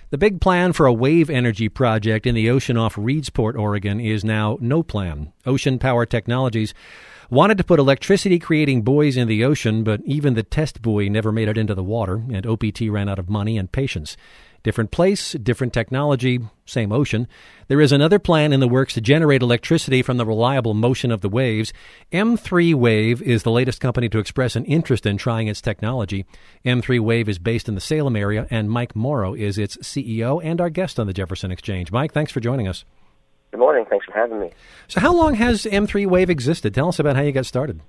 The big plan for a wave energy project in the ocean off Reedsport, Oregon, is now no plan. Ocean Power Technologies wanted to put electricity-creating buoys in the ocean, but even the test buoy never made it into the water, and OPT ran out of money and patience. Different place, different technology, same ocean. There is another plan in the works to generate electricity from the reliable motion of the waves. M3 Wave is the latest company to express an interest in trying its technology. M3 Wave is based in the Salem area, and Mike Morrow is its CEO and our guest on the Jefferson Exchange. Mike, thanks for joining us. Good morning. Thanks for having me. So how long has M3 Wave existed? Tell us about how you got started.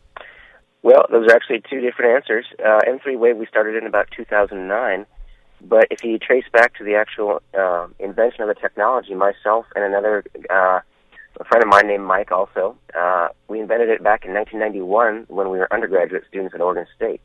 Well, those are actually two different answers. M3 Wave we started in about 2009. But if you trace back to the actual invention of the technology, myself and another a friend of mine named Mike also, we invented it back in 1991 when we were undergraduate students at Oregon State.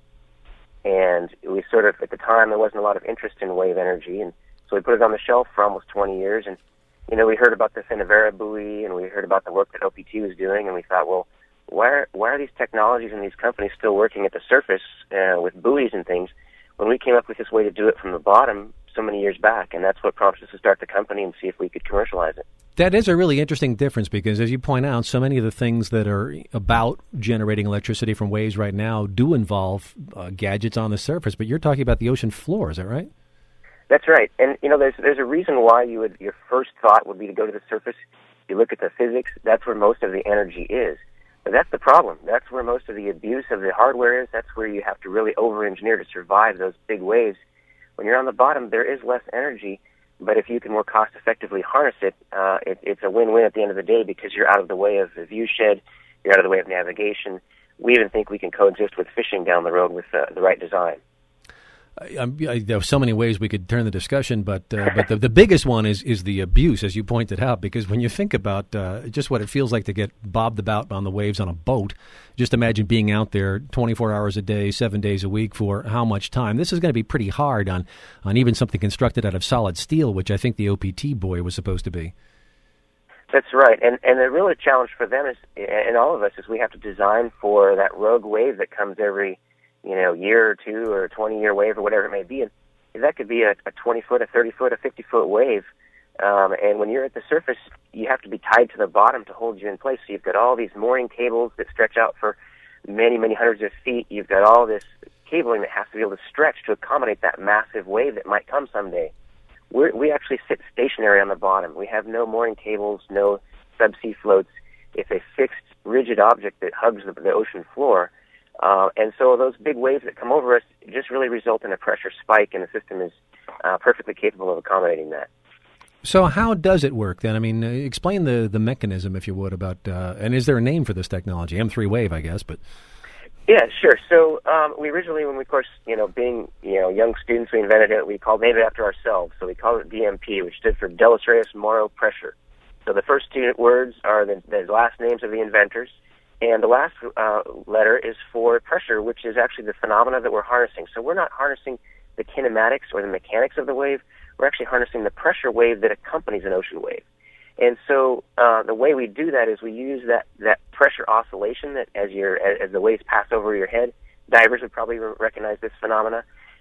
And we sort of, at the time, there wasn't a lot of interest in wave energy, and so we put it on the shelf for almost 20 years. And, you know, we heard about the Finnevera buoy, and we heard about the work that OPT was doing, and we thought, well, why are these technologies and these companies still working at the surface with buoys and things, when we came up with this way to do it from the bottom so many years back? And that's what prompted us to start the company and see if we could commercialize it. That is a really interesting difference because, as you point out, so many of the things that are about generating electricity from waves right now do involve gadgets on the surface, but you're talking about the ocean floor, is that right? That's right. And, you know, there's a reason why your first thought would be to go to the surface. You look at the physics, that's where most of the energy is. But that's the problem. That's where most of the abuse of the hardware is. That's where you have to really over-engineer to survive those big waves. When you're on the bottom, there is less energy, but if you can more cost-effectively harness it, it's a win-win at the end of the day because you're out of the way of the view shed, you're out of the way of navigation. We even think we can coexist with fishing down the road with the right design. There are so many ways we could turn the discussion, but the biggest one is the abuse, as you pointed out, because when you think about just what it feels like to get bobbed about on the waves on a boat, just imagine being out there 24 hours a day, 7 days a week for how much time. This is going to be pretty hard on even something constructed out of solid steel, which I think the OPT buoy was supposed to be. That's right, and the real challenge for them is, and all of us, is we have to design for that rogue wave that comes every year or two or a 20-year wave or whatever it may be. And that could be a 20-foot, a 30-foot, a 50-foot wave. And when you're at the surface, you have to be tied to the bottom to hold you in place. So you've got all these mooring cables that stretch out for many, many hundreds of feet. You've got all this cabling that has to be able to stretch to accommodate that massive wave that might come someday. We actually sit stationary on the bottom. We have no mooring cables, no subsea floats. It's a fixed, rigid object that hugs the ocean floor. And so those big waves that come over us just really result in a pressure spike, and the system is perfectly capable of accommodating that. So how does it work then? I mean, explain the mechanism, if you would, about, and is there a name for this technology? M3 Wave, I guess, but... Yeah, sure. So we originally, when we, of course, being young students, we invented it. We named it after ourselves. So we called it DMP, which stood for Delos Reyes Morrow Pressure. So the first two words are the last names of the inventors. And the last letter is for pressure, which is actually the phenomena that we're harnessing. So we're not harnessing the kinematics or the mechanics of the wave. We're actually harnessing the pressure wave that accompanies an ocean wave. And so the way we do that is we use that pressure oscillation that as the waves pass over your head. Divers would probably recognize this phenomena.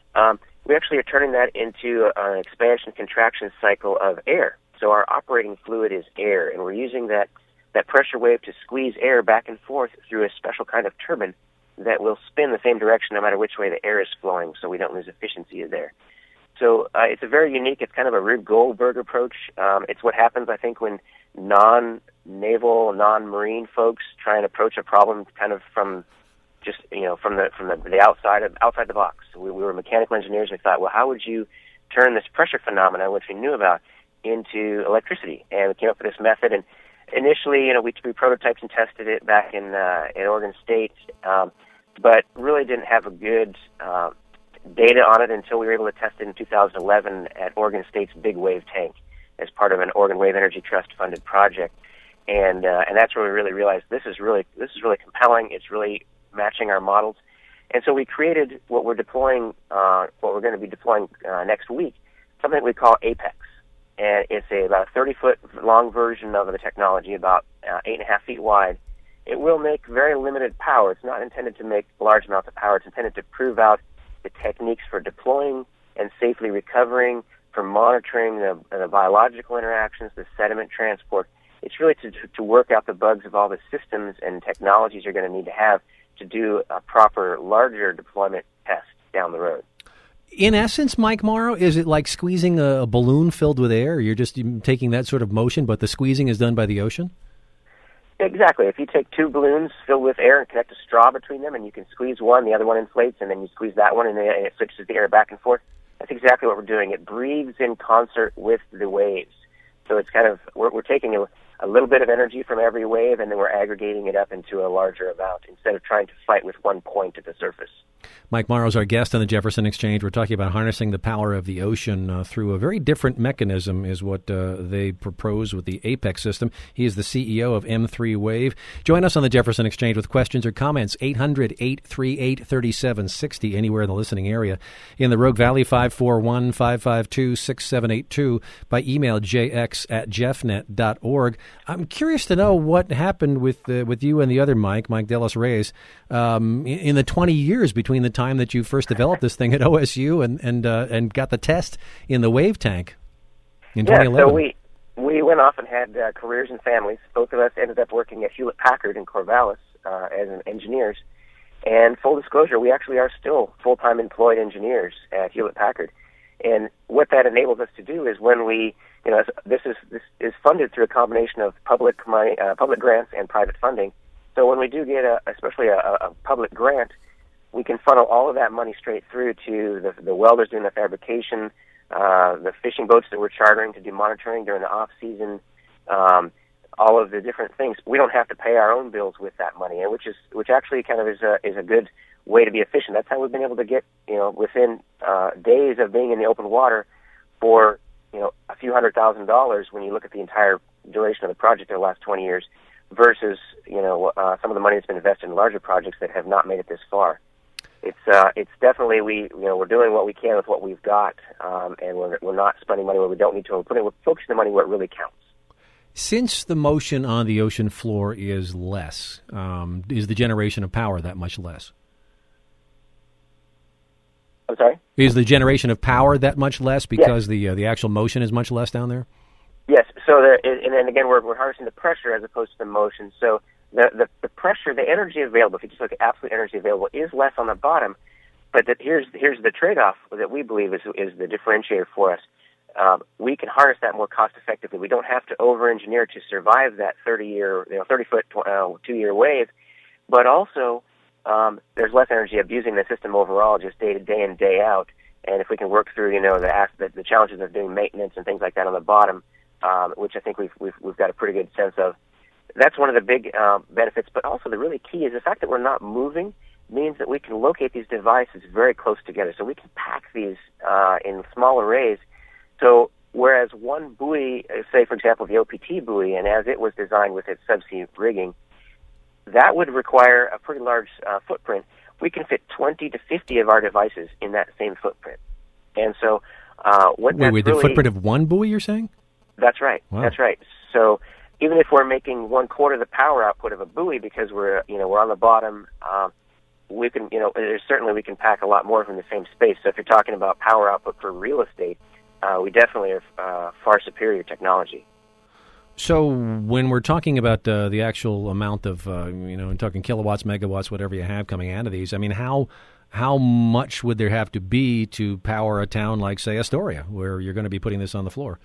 We actually are turning that into an expansion-contraction cycle of air. So our operating fluid is air, and we're using that pressure wave to squeeze air back and forth through a special kind of turbine that will spin the same direction no matter which way the air is flowing, so we don't lose efficiency there. So it's a very unique, it's kind of a Rube Goldberg approach. It's what happens, I think, when non-naval, non-marine folks try and approach a problem kind of from the outside the box. So we were mechanical engineers, and we thought, well, how would you turn this pressure phenomenon, which we knew about, into electricity? And we came up with this method, and initially, we prototyped and tested it back in Oregon State, but really didn't have a good data on it until we were able to test it in 2011 at Oregon State's Big Wave Tank as part of an Oregon Wave Energy Trust funded project, and that's where we really realized this is really compelling. It's really matching our models, and so we created what we're going to be deploying next week, something that we call Apex. And it's about a 30-foot long version of the technology, about 8.5 feet wide. It will make very limited power. It's not intended to make large amounts of power. It's intended to prove out the techniques for deploying and safely recovering for monitoring the biological interactions, the sediment transport. It's really to work out the bugs of all the systems and technologies you're going to need to have to do a proper, larger deployment test down the road. In essence, Mike Morrow, is it like squeezing a balloon filled with air? You're just taking that sort of motion, but the squeezing is done by the ocean? Exactly. If you take two balloons filled with air and connect a straw between them, and you can squeeze one, the other one inflates, and then you squeeze that one, and it switches the air back and forth. That's exactly what we're doing. It breathes in concert with the waves. So it's kind of, we're taking a little bit of energy from every wave, and then we're aggregating it up into a larger amount instead of trying to fight with one point at the surface. Mike Morrow is our guest on the Jefferson Exchange. We're talking about harnessing the power of the ocean through a very different mechanism is what they propose with the APEX system. He is the CEO of M3 Wave. Join us on the Jefferson Exchange with questions or comments, 800-838-3760, anywhere in the listening area. In the Rogue Valley, 541-552-6782, by email jx@jeffnet.org. I'm curious to know what happened with you and the other Mike Delos Reyes, in the 20 years between the time that you first developed this thing at OSU and got the test in the wave tank in 2011. So we went off and had careers and families. Both of us ended up working at Hewlett-Packard in Corvallis as engineers. And full disclosure, we actually are still full-time employed engineers at Hewlett-Packard. And what that enables us to do is when we, this is funded through a combination of public grants and private funding. So when we do get especially a public grant, we can funnel all of that money straight through to the welders doing the fabrication, the fishing boats that we're chartering to do monitoring during the off season, all of the different things. We don't have to pay our own bills with that money, and which actually kind of is a good way to be efficient. That's how we've been able to get within days of being in the open water for a few $100,000 when you look at the entire duration of the project in the last 20 years versus some of the money that's been invested in larger projects that have not made it this far. It's definitely we're doing what we can with what we've got, and we're not spending money where we don't need to. We're focusing the money where it really counts. Since the motion on the ocean floor is less, is the generation of power that much less? I'm sorry? Is the generation of power that much less because the actual motion is much less down there? Yes. So and then again, we're harnessing the pressure as opposed to the motion. So the pressure, the energy available, if you just look at absolute energy available, is less on the bottom. But here's the trade-off that we believe is the differentiator for us. We can harness that more cost effectively. We don't have to over-engineer to survive that 30-foot, 2-year wave. But also, there's less energy abusing the system overall, just day to day and day out. And if we can work through, the challenges of doing maintenance and things like that on the bottom, which I think we've got a pretty good sense of. That's one of the big benefits, but also the really key is the fact that we're not moving means that we can locate these devices very close together. So we can pack these in small arrays. So whereas one buoy, say, for example, the OPT buoy, and as it was designed with its subsea rigging, that would require a pretty large footprint. We can fit 20 to 50 of our devices in that same footprint. And so the footprint of one buoy, you're saying? That's right. Wow. That's right. So even if we're making 1/4 the power output of a buoy because we're on the bottom, we can we can pack a lot more from the same space. So if you're talking about power output for real estate, we definitely have far superior technology. So when we're talking about the actual amount of talking kilowatts, megawatts, whatever you have coming out of these, I mean, how much would there have to be to power a town like, say, Astoria, where you're going to be putting this on the floor?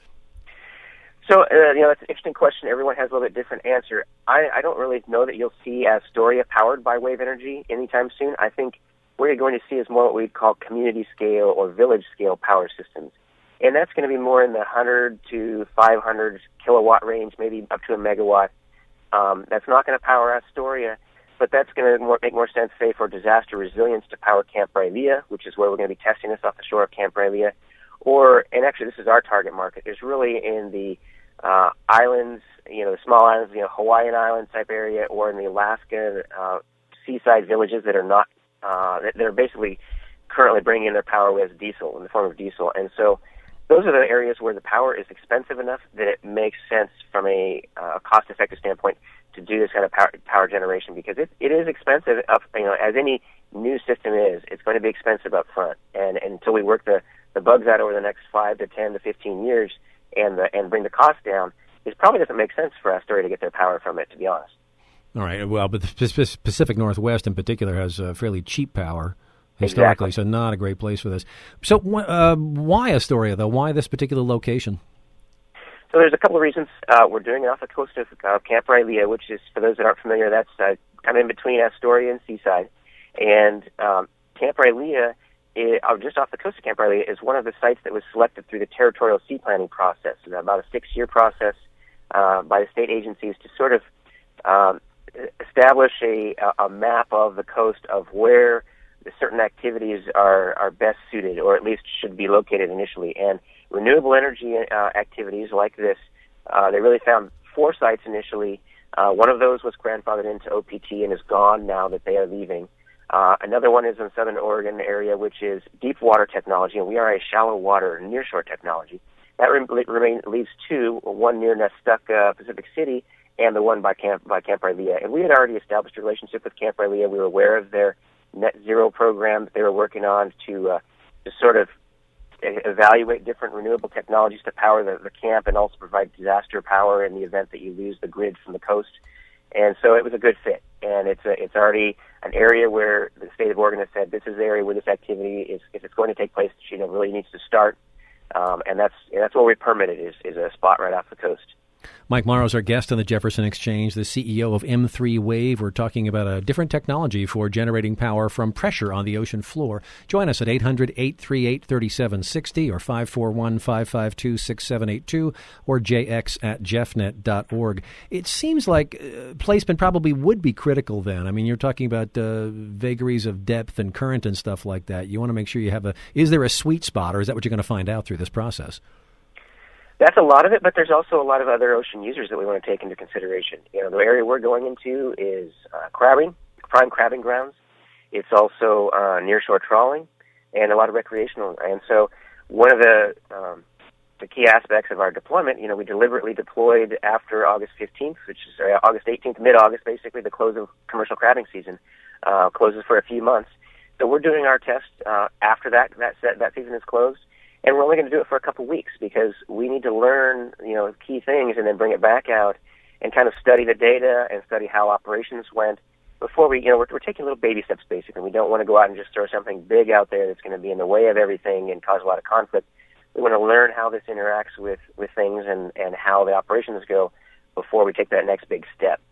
So, that's an interesting question. Everyone has a little bit different answer. I don't really know that you'll see Astoria powered by wave energy anytime soon. I think what you're going to see is more what we'd call community scale or village scale power systems. And that's going to be more in the 100 to 500 kilowatt range, maybe up to a megawatt. That's not going to power Astoria, but that's going to make more sense, say, for disaster resilience to power Camp Brylea, which is where we're going to be testing this off the shore of Camp Brylea. And actually this is our target market, is really in the islands, the small islands, Hawaiian Island type area, or in the Alaska seaside villages that are not, that are basically currently bringing in their power as diesel, in the form of diesel. And so those are the areas where the power is expensive enough that it makes sense from a cost-effective standpoint to do this kind of power generation, because it is expensive, as any new system is. It's going to be expensive up front. And until we work the the bugs out over the next 5 to 10 to 15 years and bring the cost down, it probably doesn't make sense for Astoria to get their power from it, to be honest. All right. Well, but the Pacific Northwest in particular has fairly cheap power historically, Exactly. so not a great place for this. So why Astoria, though? Why this particular location? So there's a couple of reasons. We're doing it off the coast of Camp Rylea, which is, for those that aren't familiar, that's kind of in between Astoria and Seaside. And Camp Rylea, just off the coast of Camp Rylea, is one of the sites that was selected through the territorial sea planning process. It's about a 6-year process by the state agencies to sort of establish a map of the coast of where certain activities are best suited, or at least should be located initially. And renewable energy activities like this, they really found 4 sites initially. One of those was grandfathered into OPT and is gone now that they are leaving. Another one is in Southern Oregon area, which is deep water technology, and we are a shallow water nearshore technology. That leaves 2, one near Nestucca, Pacific City, and the one by Camp Rylea. And we had already established a relationship with Camp Rylea. We were aware of their net zero program that they were working on to sort of evaluate different renewable technologies to power the camp and also provide disaster power in the event that you lose the grid from the coast. And so it was a good fit. And it's already an area where the state of Oregon has said this is the area where this activity is, if it's going to take place, really needs to start. And that's where we permitted is a spot right off the coast. Mike Morrow is our guest on the Jefferson Exchange, the CEO of M3 Wave. We're talking about a different technology for generating power from pressure on the ocean floor. Join us at 800-838-3760 or 541-552-6782 or jx@jeffnet.org. It seems like placement probably would be critical then. I mean, you're talking about vagaries of depth and current and stuff like that. You want to make sure you have is there a sweet spot, or is that what you're going to find out through this process? That's a lot of it, but there's also a lot of other ocean users that we want to take into consideration. The area we're going into is crabbing, prime crabbing grounds. It's also nearshore trawling and a lot of recreational. And so one of the key aspects of our deployment, we deliberately deployed after August 15th, which is August 18th, mid-August, basically, the close of commercial crabbing season, closes for a few months. So we're doing our test after that season is closed. And we're only going to do it for a couple weeks because we need to learn, key things and then bring it back out and kind of study the data and study how operations went before we're taking little baby steps, basically. We don't want to go out and just throw something big out there that's going to be in the way of everything and cause a lot of conflict. We want to learn how this interacts with things and how the operations go before we take that next big step.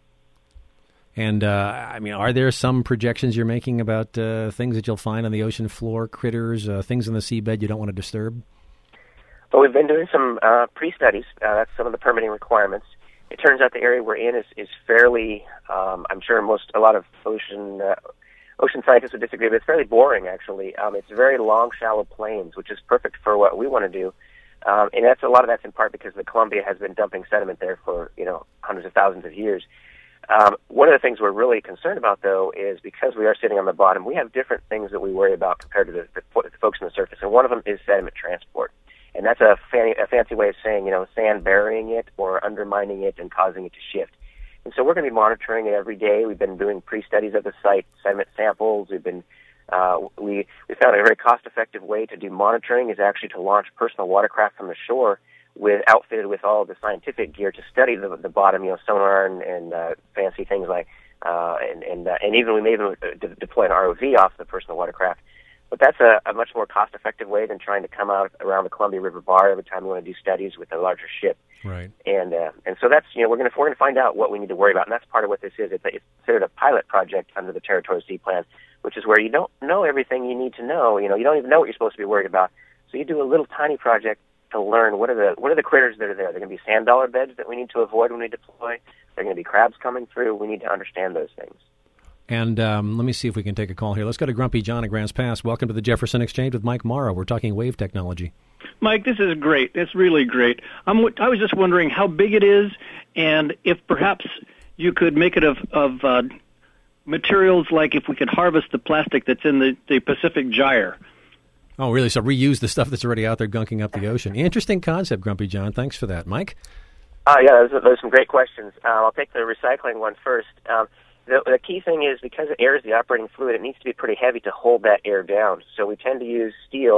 And, are there some projections you're making about things that you'll find on the ocean floor, critters, things in the seabed you don't want to disturb? Well, we've been doing some pre-studies. That's some of the permitting requirements. It turns out the area we're in is fairly, I'm sure a lot of ocean scientists would disagree, but it's fairly boring, actually. It's very long, shallow plains, which is perfect for what we want to do. And a lot of that's in part because the Columbia has been dumping sediment there for, hundreds of thousands of years. One of the things we're really concerned about, though, is because we are sitting on the bottom, we have different things that we worry about compared to the folks on the surface, and one of them is sediment transport. And that's a fancy way of saying, sand burying it or undermining it and causing it to shift. And so we're going to be monitoring it every day. We've been doing pre-studies of the site, sediment samples. We've been we found a very cost-effective way to do monitoring is actually to launch personal watercraft from the shore outfitted with all the scientific gear to study the bottom, sonar and fancy things like, and even we may even deploy an ROV off the personal watercraft. But that's a much more cost-effective way than trying to come out around the Columbia River Bar every time we want to do studies with a larger ship. Right. And so that's we're going to find out what we need to worry about, and that's part of what this is. It's considered a pilot project under the Territorial Sea Plan, which is where you don't know everything you need to know. You don't even know what you're supposed to be worried about. So you do a little tiny project to learn what are the critters that are there. They're going to be sand dollar beds that we need to avoid when we deploy. They're going to be crabs coming through. We need to understand those things. And let me see if we can take a call here. Let's go to Grumpy John at Grants Pass. Welcome to the Jefferson Exchange with Mike Morrow. We're talking wave technology. Mike, this is great. It's really great. I was just wondering how big it is, and if perhaps you could make it of materials like if we could harvest the plastic that's in the Pacific Gyre. Oh, really? So reuse the stuff that's already out there gunking up the ocean. Interesting concept, Grumpy John. Thanks for that. Mike? Yeah, those are some great questions. I'll take the recycling one first. The key thing is because air is the operating fluid, it needs to be pretty heavy to hold that air down. So we tend to use steel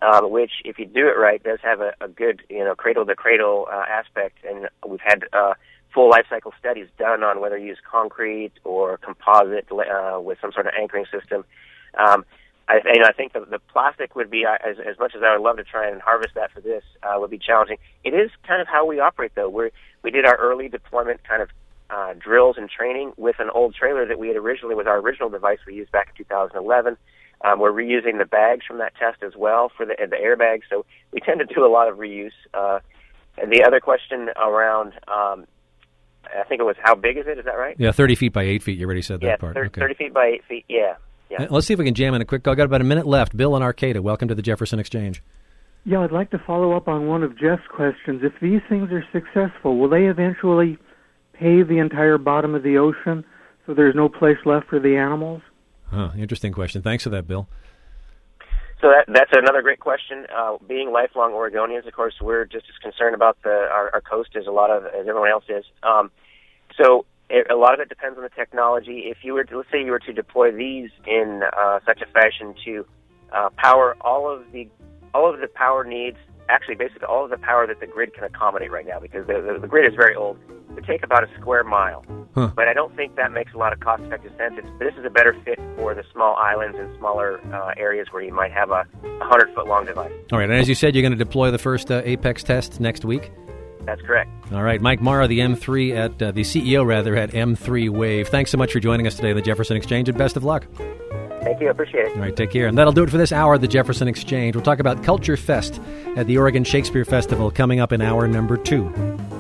which, if you do it right, does have a good, cradle-to-cradle aspect. And we've had full life cycle studies done on whether you use concrete or composite with some sort of anchoring system. I think the plastic would be, as much as I would love to try and harvest that for this, would be challenging. It is kind of how we operate, though. We did our early deployment kind of drills and training with an old trailer that we had originally, was our original device we used back in 2011. We're reusing the bags from that test as well for the airbags, so we tend to do a lot of reuse. And the other question around, I think it was, how big is it? Is that right? Yeah, 30 feet by 8 feet. You already said that part. 30 feet by 8 feet, yeah. Let's see if we can jam in a quick call. Got about a minute left. Bill in Arcata, welcome to the Jefferson Exchange. Yeah, I'd like to follow up on one of Jeff's questions. If these things are successful, will they eventually pave the entire bottom of the ocean so there's no place left for the animals? Interesting question. Thanks for that, Bill. So that's another great question. Being lifelong Oregonians, of course, we're just as concerned about our coast as everyone else is. So a lot of it depends on the technology. If you were to, let's say you were to deploy these in such a fashion to power all of the power needs, actually basically all of the power that the grid can accommodate right now, because the grid is very old, it would take about a square mile. But I don't think that makes a lot of cost-effective sense. This is a better fit for the small islands and smaller areas where you might have a 100-foot-long device. All right, and as you said, you're going to deploy the first Apex test next week? That's correct. All right, Mike Morrow, the CEO at M3 Wave. Thanks so much for joining us today on the Jefferson Exchange, and best of luck. Thank you. I appreciate it. All right, take care. And that'll do it for this hour of the Jefferson Exchange. We'll talk about Culture Fest at the Oregon Shakespeare Festival coming up in hour number 2.